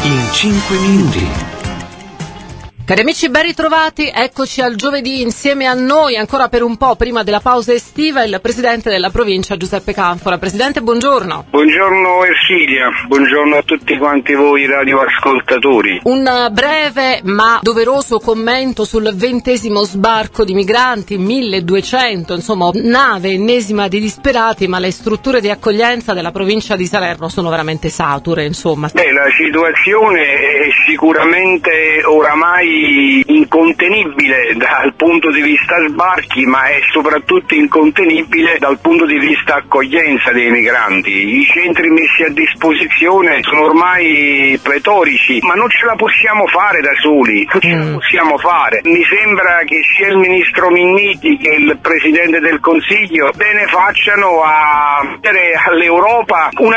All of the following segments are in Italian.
in 5 minuti. Cari amici, ben ritrovati, eccoci al giovedì insieme a noi, ancora per un po' prima della pausa estiva, il Presidente della Provincia Giuseppe Canfora. Presidente, buongiorno. Buongiorno Ersilia, buongiorno a tutti quanti voi radioascoltatori. Un breve ma doveroso commento sul 20° sbarco di migranti, 1200, insomma, nave ennesima di disperati, ma le strutture di accoglienza della provincia di Salerno sono veramente sature, insomma. La situazione è sicuramente oramai incontenibile dal punto di vista sbarchi, ma è soprattutto incontenibile dal punto di vista accoglienza dei migranti. I centri messi a disposizione sono ormai pletorici, ma non ce la possiamo fare da soli, non ce la possiamo fare. Mi sembra che sia il ministro Minniti che il Presidente del Consiglio bene facciano a dare all'Europa un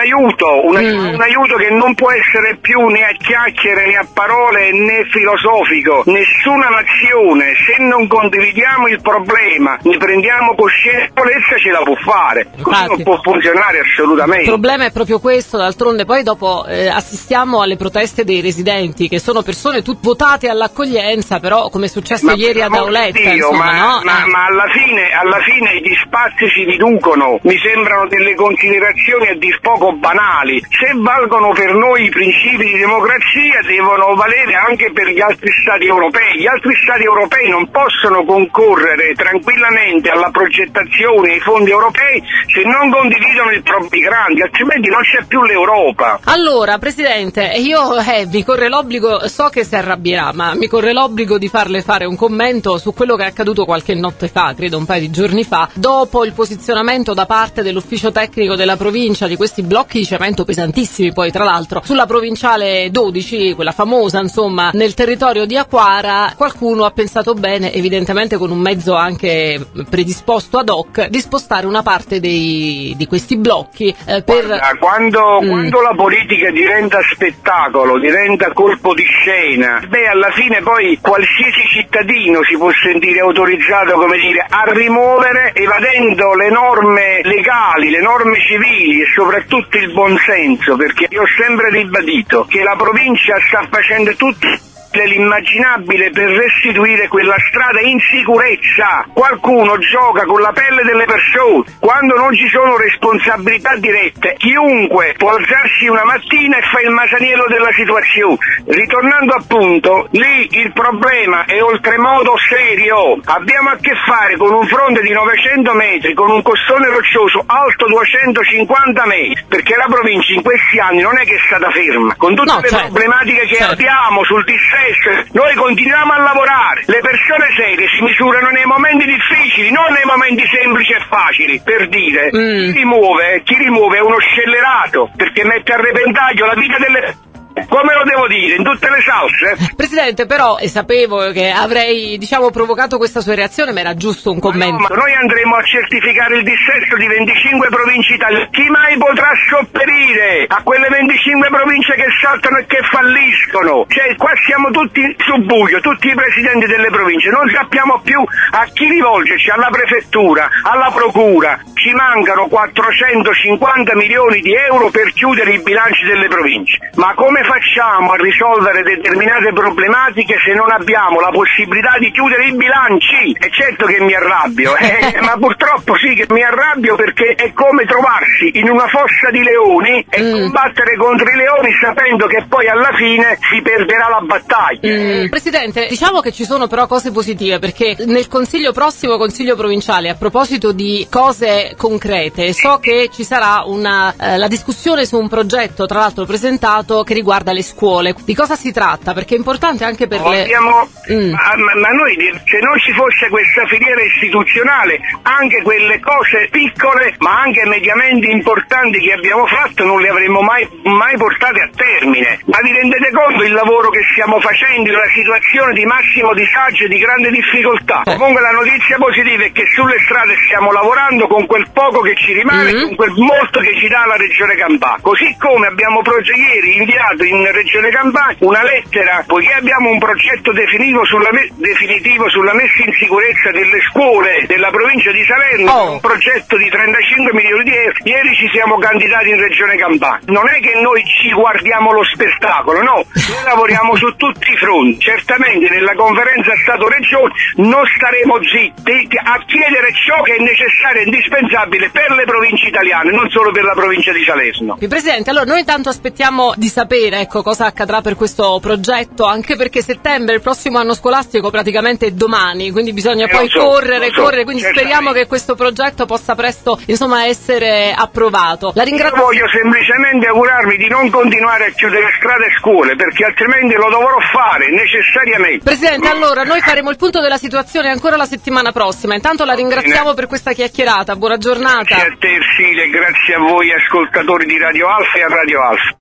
aiuto che non può essere più né a chiacchiere né a parole né filosofico. Nessuna nazione, se non condividiamo il problema, ne prendiamo coscienza, ce la può fare. Così non può funzionare assolutamente. Il problema è proprio questo, d'altronde poi dopo assistiamo alle proteste dei residenti, che sono persone tutte votate all'accoglienza, però come è successo ieri ad Auletta, ma alla fine gli spazi si riducono. Mi sembrano delle considerazioni a dir poco banali. Se valgono per noi i principi di democrazia, devono valere anche per gli altri Stati europei. Gli altri Stati europei non possono concorrere tranquillamente alla progettazione ai fondi europei se non condividono il proprio migranti, altrimenti non c'è più l'Europa. Allora, Presidente, io mi corre l'obbligo, so che si arrabbierà, ma mi corre l'obbligo di farle fare un commento su quello che è accaduto qualche notte fa, credo un paio di giorni fa, dopo il posizionamento da parte dell'ufficio tecnico della provincia di questi blocchi di cemento pesantissimi, poi tra l'altro sulla provinciale 12, quella famosa, insomma, nel territorio di Acquara. Qualcuno ha pensato bene, evidentemente con un mezzo anche predisposto ad hoc, di spostare una parte di questi blocchi Quando la politica diventa spettacolo, diventa colpo di scena, alla fine poi qualsiasi cittadino si può sentire autorizzato, a rimuovere, evadendo le norme legali, le norme civili e soprattutto il buonsenso, perché io ho sempre ribadito che la provincia sta facendo tutto l'immaginabile per restituire quella strada in sicurezza. Qualcuno gioca con la pelle delle persone quando non ci sono responsabilità dirette. Chiunque può alzarsi una mattina e fa il masaniello della situazione. Ritornando appunto, lì il problema è oltremodo serio. Abbiamo a che fare con un fronte di 900 metri, con un costone roccioso alto 250 metri, perché la provincia in questi anni non è che è stata ferma. Con tutte le problematiche che abbiamo sul dissesto, noi continuiamo a lavorare. Le persone serie si misurano nei momenti difficili, non nei momenti semplici e facili. Per dire, chi rimuove è uno scellerato, perché mette a repentaglio la vita delle... Come lo devo dire? In tutte le salse? Presidente, però, e sapevo che avrei, provocato questa sua reazione, ma era giusto un commento. Ma noi andremo a certificare il dissesto di 25 province italiane. Chi mai potrà sopperire a quelle 25 province che saltano e che falliscono? Qua siamo tutti su buio, tutti i presidenti delle province. Non sappiamo più a chi rivolgerci, alla prefettura, alla procura. Ci mancano 450 milioni di euro per chiudere i bilanci delle province. Ma come facciamo a risolvere determinate problematiche se non abbiamo la possibilità di chiudere i bilanci? E certo che mi arrabbio, ma purtroppo sì che mi arrabbio, perché è come trovarsi in una fossa di leoni e combattere contro i leoni sapendo che poi alla fine si perderà la battaglia. Presidente, diciamo che ci sono però cose positive, perché nel prossimo consiglio provinciale, a proposito di cose concrete, so che ci sarà la discussione su un progetto, tra l'altro presentato, che riguarda le scuole. Di cosa si tratta? Perché è importante anche per le... Ma noi, se non ci fosse questa filiera istituzionale, anche quelle cose piccole ma anche mediamente importanti che abbiamo fatto non le avremmo mai portate a termine. Ma vi rendete conto il lavoro che stiamo facendo in una situazione di massimo disagio e di grande difficoltà? Comunque la notizia positiva è che sulle strade stiamo lavorando con quel poco che ci rimane, con quel molto che ci dà la Regione Campania. Così come abbiamo ieri inviato in Regione Campania una lettera, poiché abbiamo un progetto definitivo sulla messa in sicurezza delle scuole della provincia di Salerno, un progetto di 35 milioni di euro. Ieri ci siamo candidati in Regione Campania. Non è che noi ci guardiamo lo spettacolo, no, noi lavoriamo su tutti i fronti. Certamente nella conferenza Stato-Regione non staremo zitti a chiedere ciò che è necessario e indispensabile per le province italiane, non solo per la provincia di Salerno. Presidente, allora noi intanto aspettiamo di sapere cosa accadrà per questo progetto, anche perché settembre, il prossimo anno scolastico, praticamente è domani, quindi bisogna poi correre, quindi speriamo che questo progetto possa presto essere approvato. La ringrazio. Io voglio semplicemente augurarmi di non continuare a chiudere strade e scuole, perché altrimenti lo dovrò fare necessariamente. Presidente, allora noi faremo il punto della situazione ancora la settimana prossima. Intanto la ringraziamo per questa chiacchierata, buona giornata. Grazie a te Ercile, grazie a voi ascoltatori di Radio Alfa e a Radio Alfa.